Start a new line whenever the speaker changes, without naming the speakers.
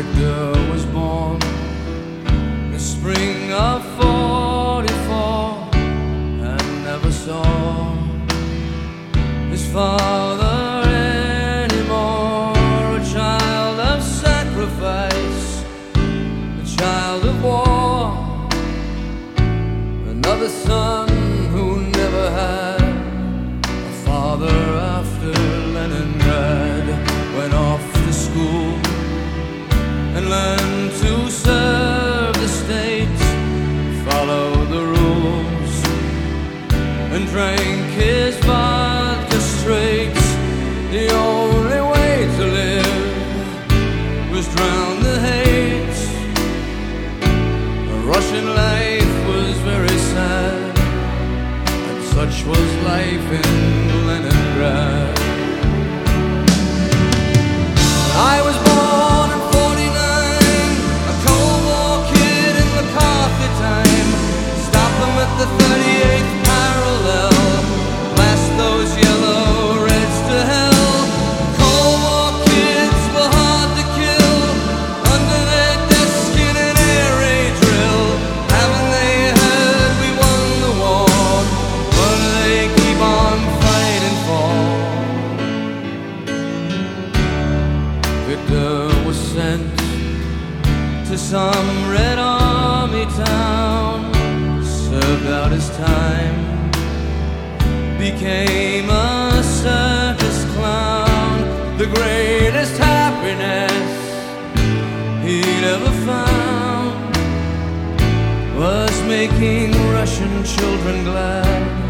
Victor was born in the spring of '44 and never saw his father anymore. A child of sacrifice, a child of war, another son who never had a father after Leningrad. Went off to school and learned to serve the state, follow the rules, and drank his vodka straight. The only way to live was drown the hate. The Russian life was very sad, and such was life in Leningrad. I was born in '49, a Cold War kid in McCarthy time. Stop them at the 38th parallel, blast those yellow reds to hell. Cold War kids were hard to kill, under their desk in an air raid drill. Haven't they heard we won the war? What do they keep on fighting for? Victor was sent to some Red Army town, served out his time, became a circus clown. The greatest happiness he'd ever found was making Russian children glad.